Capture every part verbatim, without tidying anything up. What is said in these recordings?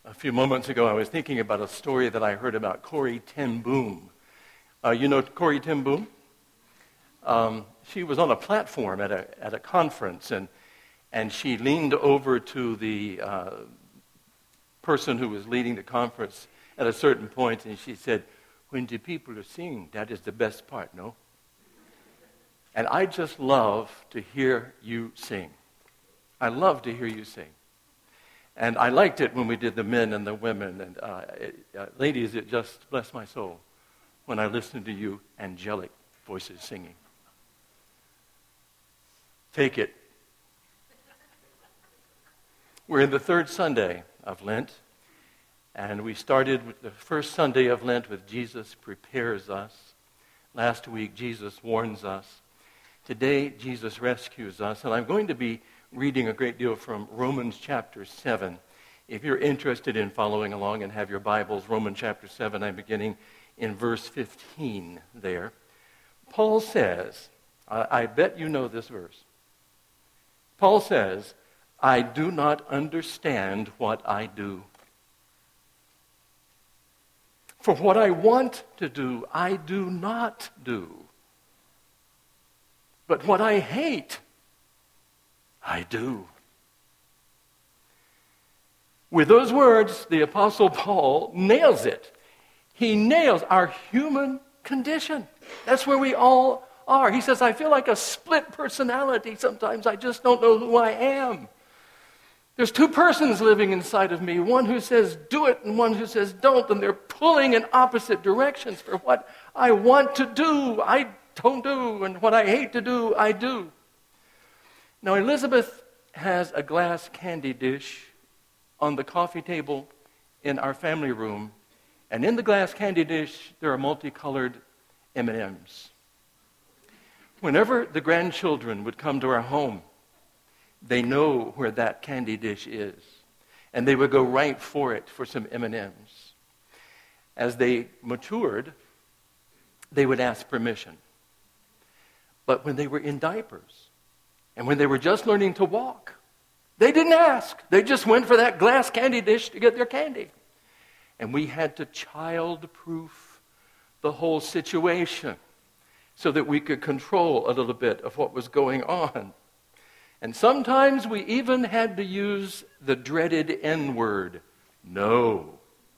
A few moments ago, I was thinking about a story that I heard about Corrie ten Boom. Uh, you know Corrie ten Boom? Um, she was on a platform at a at a conference, and and she leaned over to the uh, person who was leading the conference at a certain point, and she said, "When the people are singing, that is the best part, no?" And I just love to hear you sing. I love to hear you sing. And I liked it when we did the men and the women. And uh, it, uh, ladies, it just blessed my soul when I listened to you angelic voices singing. Take it. We're in the third Sunday of Lent. And we started with the first Sunday of Lent with Jesus prepares us. Last week, Jesus warns us. Today, Jesus rescues us. And I'm going to be reading a great deal from Romans chapter seven. If you're interested in following along and have your Bibles, Romans chapter seven, I'm beginning in verse fifteen there. Paul says, I, I bet you know this verse. Paul says, "I do not understand what I do. For what I want to do, I do not do. But what I hate, I do." With those words, the Apostle Paul nails it. He nails our human condition. That's where we all are. He says, I feel like a split personality. Sometimes I just don't know who I am. There's two persons living inside of me, one who says do it and one who says don't, and they're pulling in opposite directions for what I want to do, I don't do, and what I hate to do, I do. Now, Elizabeth has a glass candy dish on the coffee table in our family room, and in the glass candy dish, there are multicolored M and M's. Whenever the grandchildren would come to our home, they know where that candy dish is, and they would go right for it for some M and M's. As they matured, they would ask permission. But when they were in diapers, and when they were just learning to walk, they didn't ask. They just went for that glass candy dish to get their candy. And we had to child-proof the whole situation so that we could control a little bit of what was going on. And sometimes we even had to use the dreaded N-word, no.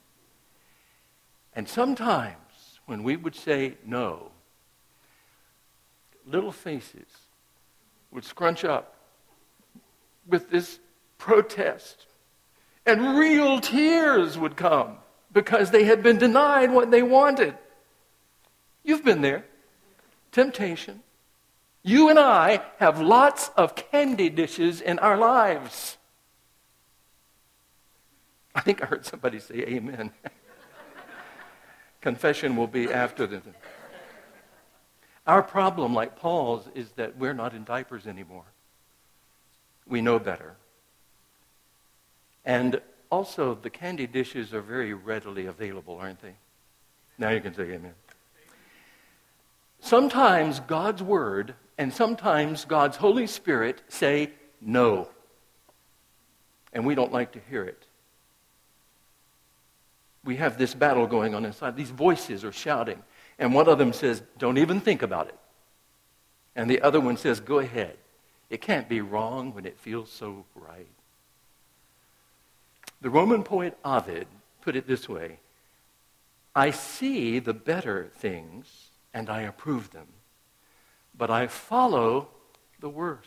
And sometimes when we would say no, little faces would scrunch up with this protest, and real tears would come because they had been denied what they wanted. You've been there. Temptation. You and I have lots of candy dishes in our lives. I think I heard somebody say amen. Confession will be after the... Our problem, like Paul's, is that we're not in diapers anymore. We know better. And also, the candy dishes are very readily available, aren't they? Now you can say amen. Sometimes God's Word and sometimes God's Holy Spirit say no. And we don't like to hear it. We have this battle going on inside. These voices are shouting. And one of them says, don't even think about it. And the other one says, go ahead. It can't be wrong when it feels so right. The Roman poet Ovid put it this way: I see the better things and I approve them, but I follow the worse.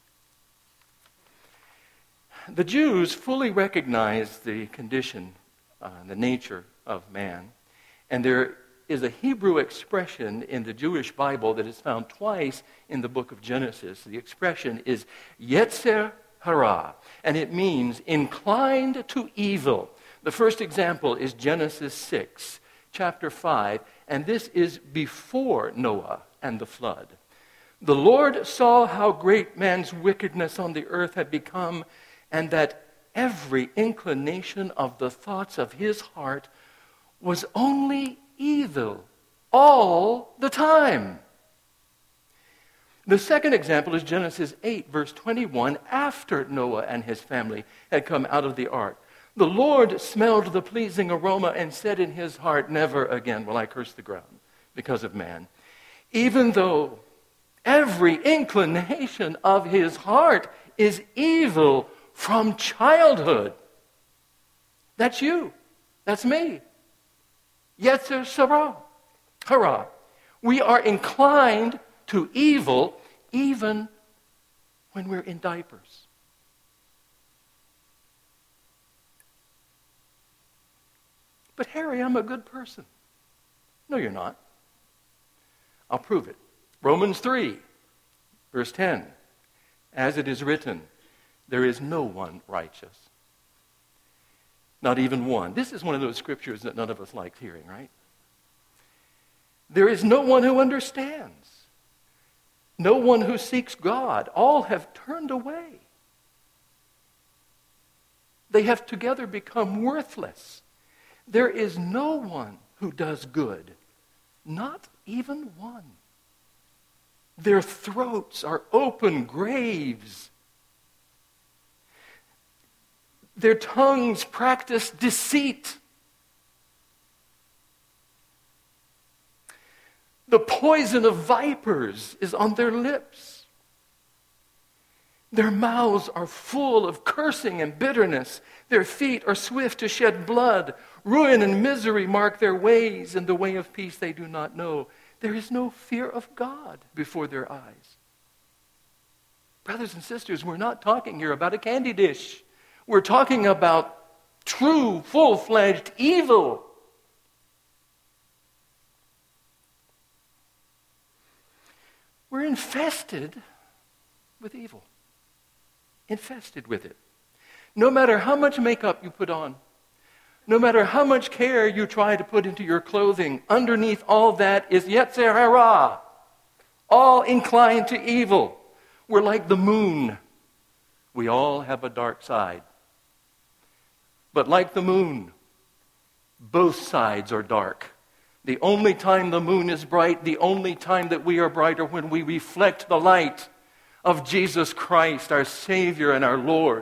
The Jews fully recognized the condition, uh, the nature of man, and there is a Hebrew expression in the Jewish Bible that is found twice in the book of Genesis. The expression is Yetzer Hara, and it means inclined to evil. The first example is Genesis six, chapter five, and this is before Noah and the flood. The Lord saw how great man's wickedness on the earth had become, and that every inclination of the thoughts of his heart was only evil all the time. The second example is Genesis eight, verse twenty-one, after Noah and his family had come out of the ark. The Lord smelled the pleasing aroma and said in his heart, never again will I curse the ground because of man. Even though every inclination of his heart is evil from childhood. That's you. That's me. Yetzer Sarah. Hurrah. We are inclined to evil even when we're in diapers. But Harry, I'm a good person. No, you're not. I'll prove it. Romans three, verse ten. As it is written, there is no one righteous. Not even one. This is one of those scriptures that none of us like hearing, right? There is no one who understands. No one who seeks God. All have turned away. They have together become worthless. There is no one who does good. Not even one. Their throats are open graves. Their tongues practice deceit. The poison of vipers is on their lips. Their mouths are full of cursing and bitterness. Their feet are swift to shed blood. Ruin and misery mark their ways, and the way of peace they do not know. There is no fear of God before their eyes. Brothers and sisters, we're not talking here about a candy dish. We're talking about true, full-fledged evil. We're infested with evil. Infested with it. No matter how much makeup you put on, no matter how much care you try to put into your clothing, underneath all that is Yetzer Hara, all inclined to evil. We're like the moon. We all have a dark side. But like the moon, both sides are dark. The only time the moon is bright, the only time that we are bright are when we reflect the light of Jesus Christ, our Savior and our Lord.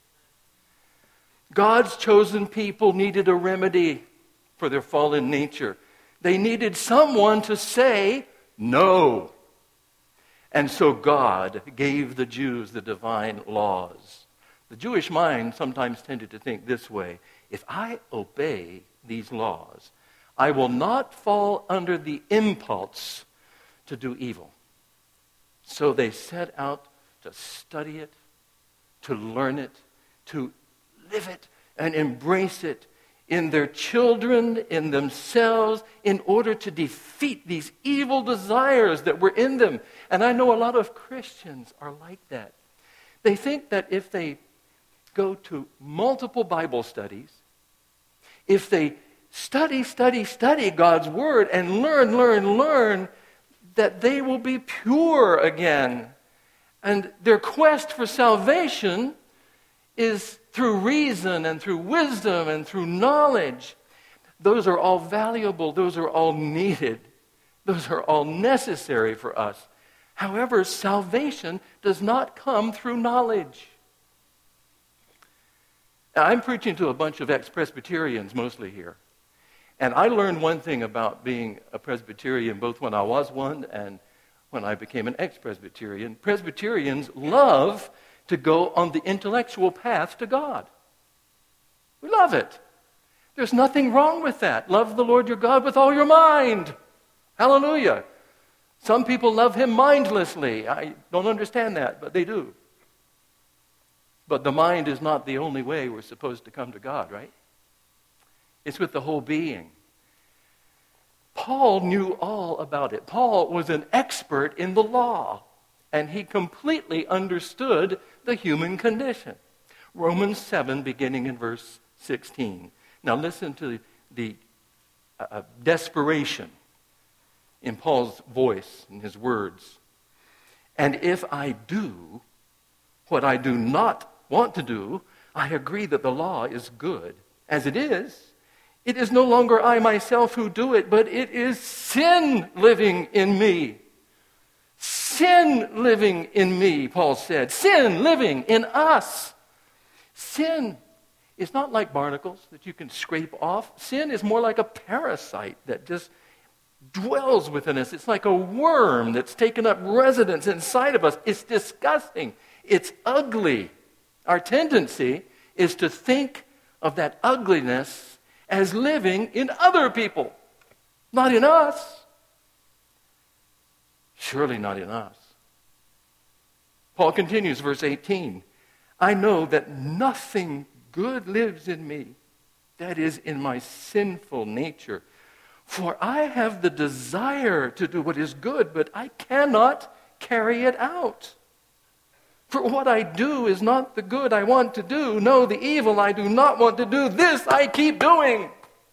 God's chosen people needed a remedy for their fallen nature. They needed someone to say no. And so God gave the Jews the divine laws. The Jewish mind sometimes tended to think this way: if I obey these laws, I will not fall under the impulse to do evil. So they set out to study it, to learn it, to live it and embrace it in their children, in themselves, in order to defeat these evil desires that were in them. And I know a lot of Christians are like that. They think that if they go to multiple Bible studies, if they study, study, study God's Word and learn, learn, learn, that they will be pure again. And their quest for salvation is through reason and through wisdom and through knowledge. Those are all valuable. Those are all needed. Those are all necessary for us. However, salvation does not come through knowledge. Now, I'm preaching to a bunch of ex-Presbyterians mostly here. And I learned one thing about being a Presbyterian, both when I was one and when I became an ex-Presbyterian. Presbyterians love to go on the intellectual path to God. We love it. There's nothing wrong with that. Love the Lord your God with all your mind. Hallelujah. Some people love him mindlessly. I don't understand that, but they do. But the mind is not the only way we're supposed to come to God, right? It's with the whole being. Paul knew all about it. Paul was an expert in the law, and he completely understood the human condition. Romans seven, beginning in verse sixteen. Now listen to the uh, desperation in Paul's voice and his words. And if I do what I do not want to do, I agree that the law is good. As it is, it is no longer I myself who do it, but it is sin living in me. Sin living in me, Paul said. Sin living in us. Sin It's not like barnacles that you can scrape off. Sin is more like a parasite that just dwells within us. It's like a worm that's taken up residence inside of us. It's disgusting. It's ugly. Our tendency is to think of that ugliness as living in other people, not in us. Surely not in us. Paul continues, verse eighteen. I know that nothing good lives in me, that is, in my sinful nature. For I have the desire to do what is good, but I cannot carry it out. For what I do is not the good I want to do. No, the evil I do not want to do, this I keep doing.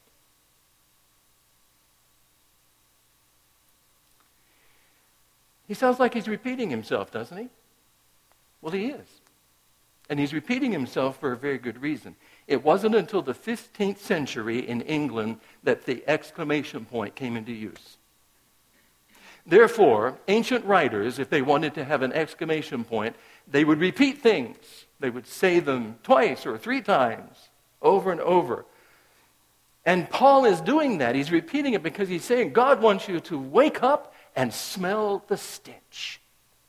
He sounds like he's repeating himself, doesn't he? Well, he is. And he's repeating himself for a very good reason. It wasn't until the fifteenth century in England that the exclamation point came into use. Therefore, ancient writers, if they wanted to have an exclamation point, they would repeat things. They would say them twice or three times, over and over. And Paul is doing that. He's repeating it because he's saying, God wants you to wake up and smell the stench.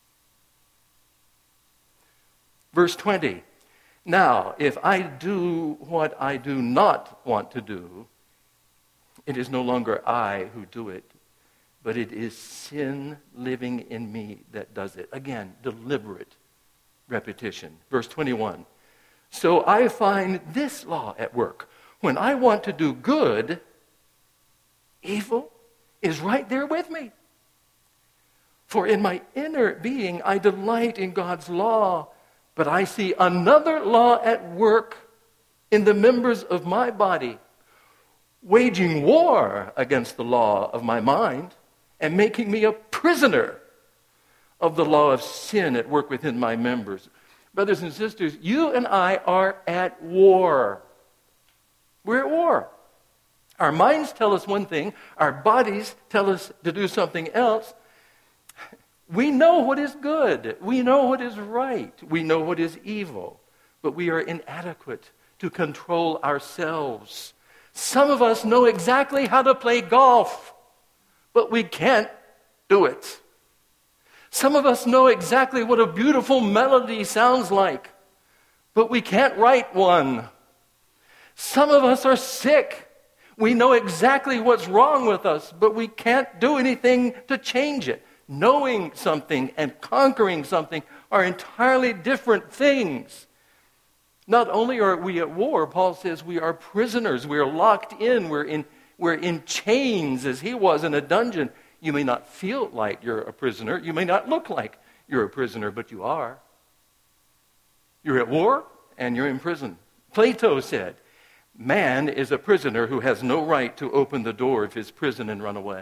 Verse twenty. Now, if I do what I do not want to do, it is no longer I who do it, but it is sin living in me that does it. Again, deliberate repetition. Verse twenty-one. So I find this law at work. When I want to do good, evil is right there with me. For in my inner being I delight in God's law, but I see another law at work in the members of my body, waging war against the law of my mind and making me a prisoner of the law of sin at work within my members. Brothers and sisters, you and I are at war. We're at war. Our minds tell us one thing. Our bodies tell us to do something else. We know what is good. We know what is right. We know what is evil. But we are inadequate to control ourselves. Some of us know exactly how to play golf, but we can't do it. Some of us know exactly what a beautiful melody sounds like, but we can't write one. Some of us are sick. We know exactly what's wrong with us, but we can't do anything to change it. Knowing something and conquering something are entirely different things. Not only are we at war, Paul says we are prisoners. We are locked in. We're in, we're in chains as he was in a dungeon. You may not feel like you're a prisoner. You may not look like you're a prisoner, but you are. You're at war and you're in prison. Plato said, man is a prisoner who has no right to open the door of his prison and run away.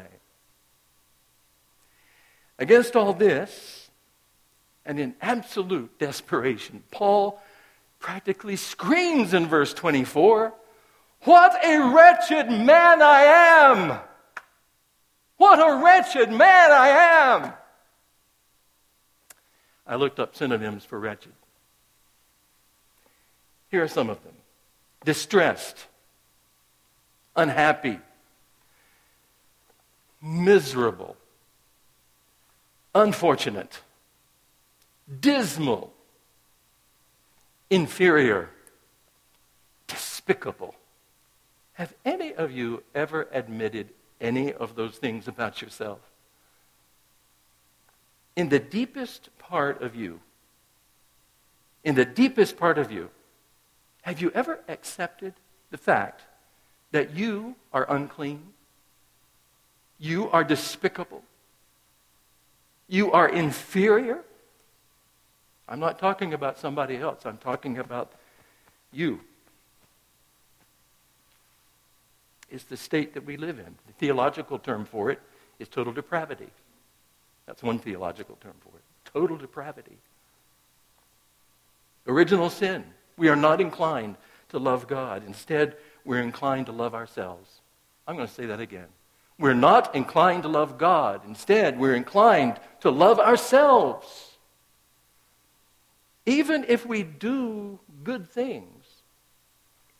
Against all this, and in absolute desperation, Paul practically screams in verse twenty-four, what a wretched man I am! What a wretched man I am! I looked up synonyms for wretched. Here are some of them. Distressed, unhappy, miserable, unfortunate, dismal, inferior, despicable. Have any of you ever admitted any of those things about yourself? In the deepest part of you, in the deepest part of you, have you ever accepted the fact that you are unclean? You are despicable? You are inferior? I'm not talking about somebody else. I'm talking about you. It's the state that we live in. The theological term for it is total depravity. That's one theological term for it. Total depravity. Original sin. We are not inclined to love God. Instead, we're inclined to love ourselves. I'm going to say that again. We're not inclined to love God. Instead, we're inclined to love ourselves. Even if we do good things,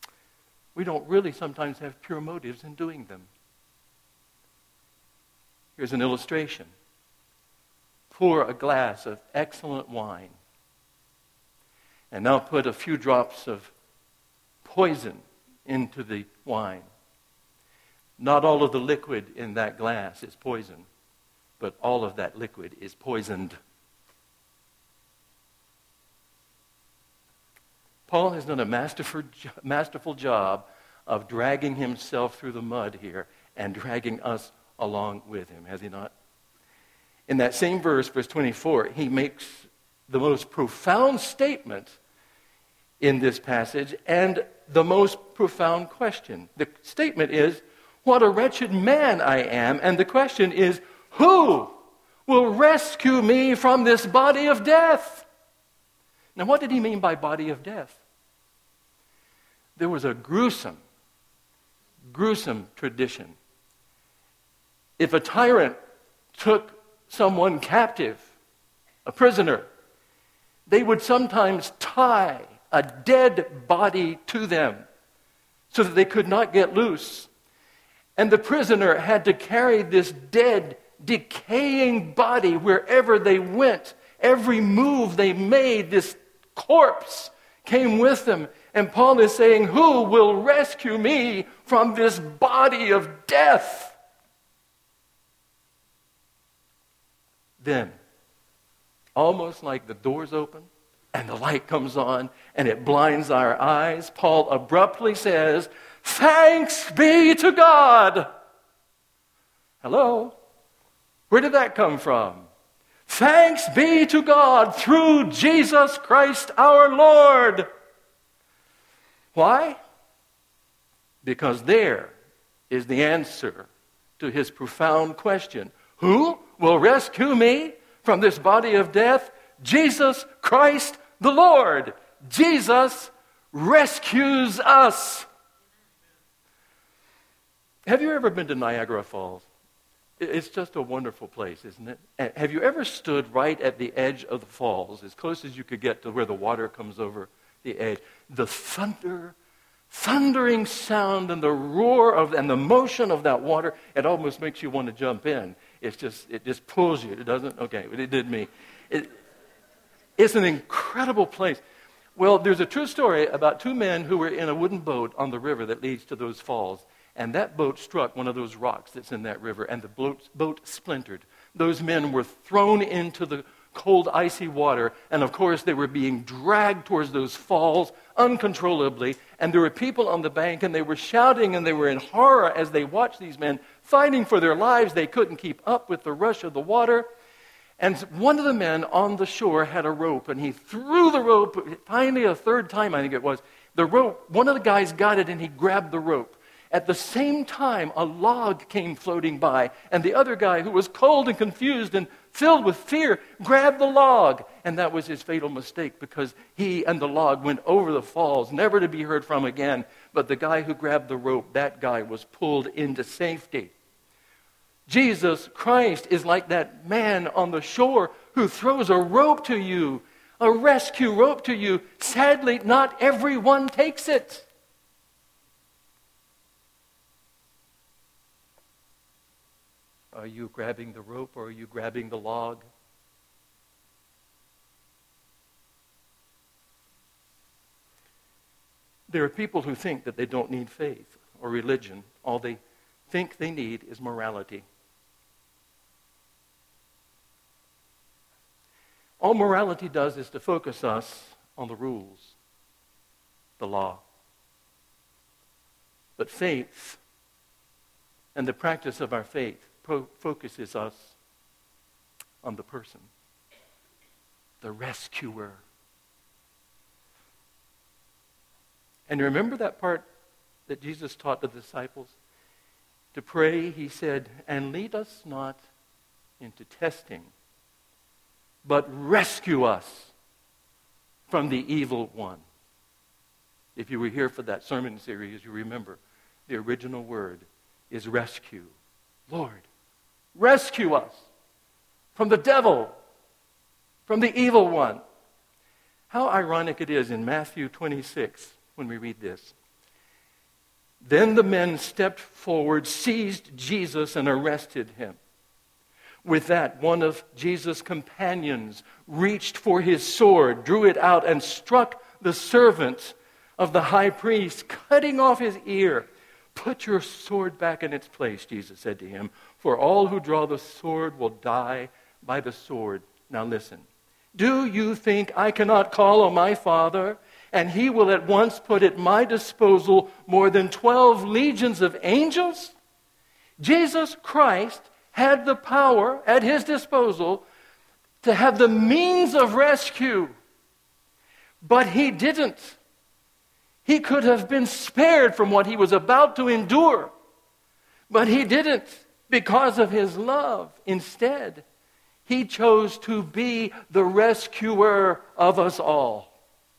we don't really sometimes have pure motives in doing them. Here's an illustration. Pour a glass of excellent wine, and now put a few drops of poison into the wine. Not all of the liquid in that glass is poison, but all of that liquid is poisoned. Paul has done a masterful, masterful job of dragging himself through the mud here and dragging us along with him, has he not? In that same verse, verse twenty-four, he makes the most profound statement in this passage and the most profound question. The statement is, what a wretched man I am. And the question is, who will rescue me from this body of death? Now, what did he mean by body of death? There was a gruesome, gruesome tradition. If a tyrant took someone captive, a prisoner, they would sometimes tie a dead body to them so that they could not get loose. And the prisoner had to carry this dead, decaying body wherever they went. Every move they made, this corpse came with them. And Paul is saying, who will rescue me from this body of death? Then, almost like the doors open and the light comes on and it blinds our eyes, Paul abruptly says, thanks be to God. Hello? Where did that come from? Thanks be to God through Jesus Christ our Lord. Why? Because there is the answer to his profound question. Who will rescue me from this body of death? Jesus Christ the Lord. Jesus rescues us. Have you ever been to Niagara Falls? It's just a wonderful place, isn't it? And have you ever stood right at the edge of the falls, as close as you could get to where the water comes over the edge? The thunder, thundering sound and the roar of and the motion of that water, it almost makes you want to jump in. It's just, it just pulls you. It doesn't? Okay, but it did me. It, it's an incredible place. Well, there's a true story about two men who were in a wooden boat on the river that leads to those falls. And that boat struck one of those rocks that's in that river, and the boat, boat splintered. Those men were thrown into the cold, icy water, and of course they were being dragged towards those falls uncontrollably. And there were people on the bank, and they were shouting, and they were in horror as they watched these men fighting for their lives. They couldn't keep up with the rush of the water. And one of the men on the shore had a rope, and he threw the rope, finally a third time, I think it was. The rope, one of the guys got it, and he grabbed the rope. At the same time, a log came floating by, and the other guy, who was cold and confused and filled with fear, grabbed the log. And that was his fatal mistake, because he and the log went over the falls, never to be heard from again. But the guy who grabbed the rope, that guy was pulled into safety. Jesus Christ is like that man on the shore who throws a rope to you, a rescue rope to you. Sadly, not everyone takes it. Are you grabbing the rope, or are you grabbing the log? There are people who think that they don't need faith or religion. All they think they need is morality. All morality does is to focus us on the rules, the law. But faith and the practice of our faith focuses us on the person, the rescuer. And remember that part that Jesus taught the disciples? To pray, he said, and lead us not into testing, but rescue us from the evil one. If you were here for that sermon series, you remember the original word is rescue. Lord, rescue us from the devil, from the evil one. How ironic it is in Matthew twenty-six when we read this. Then the men stepped forward, seized Jesus, and arrested him. With that, one of Jesus' companions reached for his sword, drew it out, and struck the servant of the high priest, cutting off his ear. "Put your sword back in its place," Jesus said to him, "for all who draw the sword will die by the sword." Now listen. "Do you think I cannot call on my Father, and he will at once put at my disposal more than twelve legions of angels?" Jesus Christ had the power at his disposal to have the means of rescue, but he didn't. He could have been spared from what he was about to endure, but he didn't because of his love. Instead, he chose to be the rescuer of us all.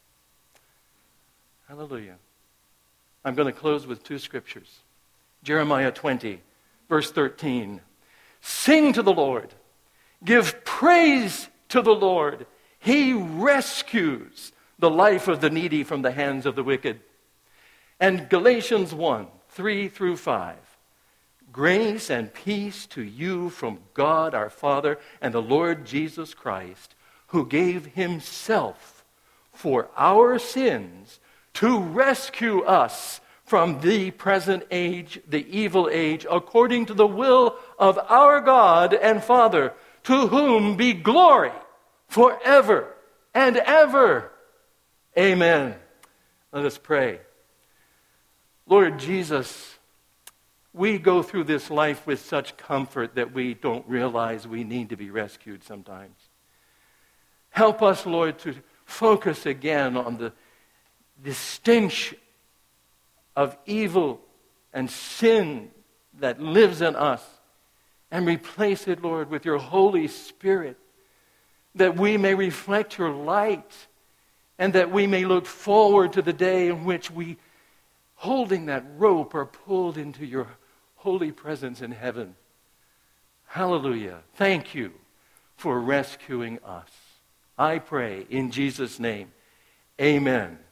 Hallelujah. I'm going to close with two scriptures. Jeremiah twenty, verse thirteen. "Sing to the Lord. Give praise to the Lord. He rescues the life of the needy from the hands of the wicked." And Galatians one, three through five. "Grace and peace to you from God our Father and the Lord Jesus Christ, who gave himself for our sins to rescue us from the present age, the evil age, according to the will of our God and Father, to whom be glory forever and ever. Amen." Let us pray. Lord Jesus, we go through this life with such comfort that we don't realize we need to be rescued sometimes. Help us, Lord, to focus again on the distinction of evil and sin that lives in us, and replace it, Lord, with your Holy Spirit, that we may reflect your light, and that we may look forward to the day in which we, holding that rope, are pulled into your holy presence in heaven. Hallelujah. Thank you for rescuing us. I pray in Jesus' name. Amen.